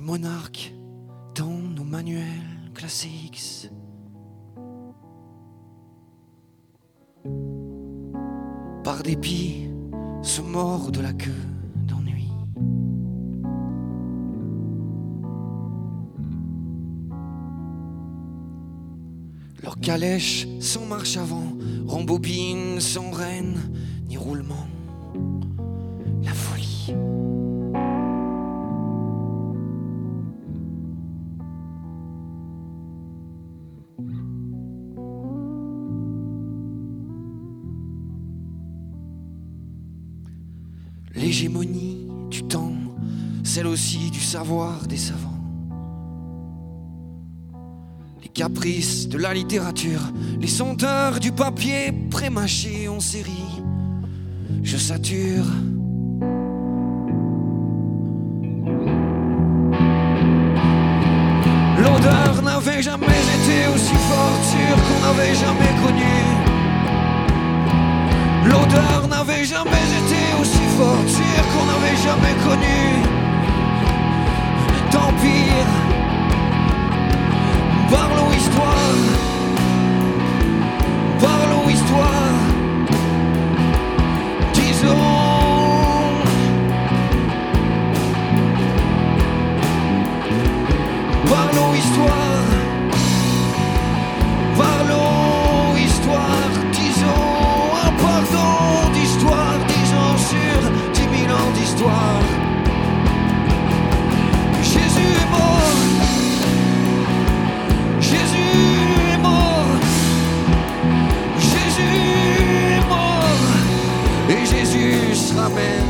monarques dans nos manuels classiques. Par dépit, se mordent de la queue d'ennui. Leur calèche sans marche avant, rembobine sans rêne ni roulement. La folie. L'hégémonie du temps, celle aussi du savoir des savants. Les caprices de la littérature, les senteurs du papier prémâché en série. Je sature. L'odeur n'avait jamais été aussi forte, sûre qu'on n'avait jamais connu. L'odeur n'avait jamais été aussi forte, sûre qu'on n'avait jamais connu. Tant pire, parlons histoire, parlons histoire. Disons, parlons histoire, parlons histoire. Disons un pardon d'histoire, disons sur 10 000 ans d'histoire. Jésus est mort, Jésus est mort, Jésus est mort, et Jésus se ramène.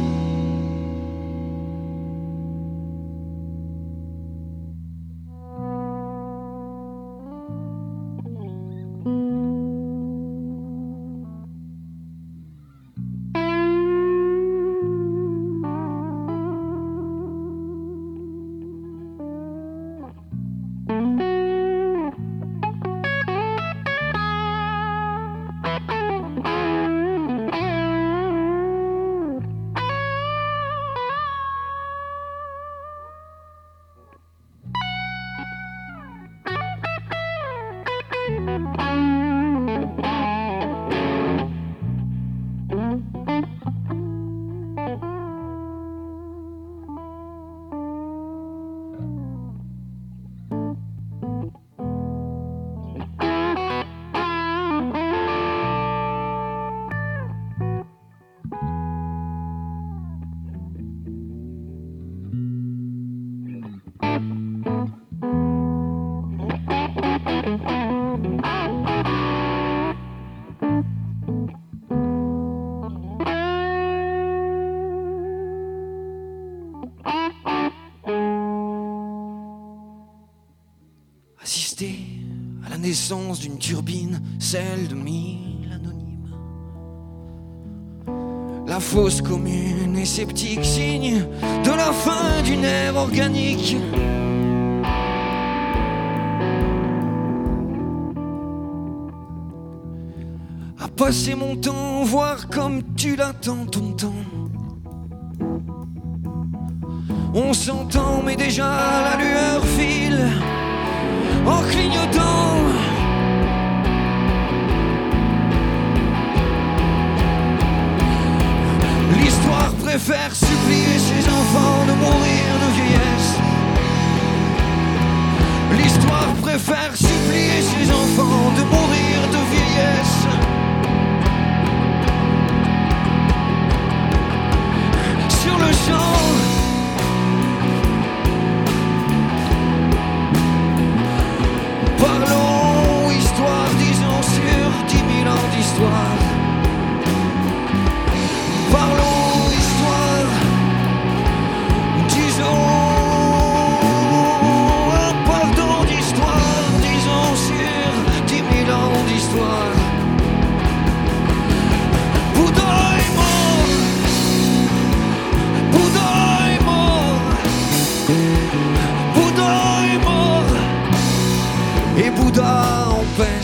Assister à la naissance d'une turbine, celle de 1000 anonymes. La fosse commune et sceptique, signe de la fin d'une ère organique. À passer mon temps, voir comme tu l'attends ton temps. On s'entend mais déjà la lueur file en clignotant. L'histoire préfère supplier ses enfants de mourir de vieillesse. L'histoire préfère supplier ses enfants de mourir de vieillesse. Sur le champ, parlons histoire, disons sur 10 000 ans d'histoire. Parlons histoire, disons un pardon d'histoire, disons sur 10 000 ans d'histoire. Bouddha est mort, Bouddha est mort, Bouddha est mort, et Bouddha en paix.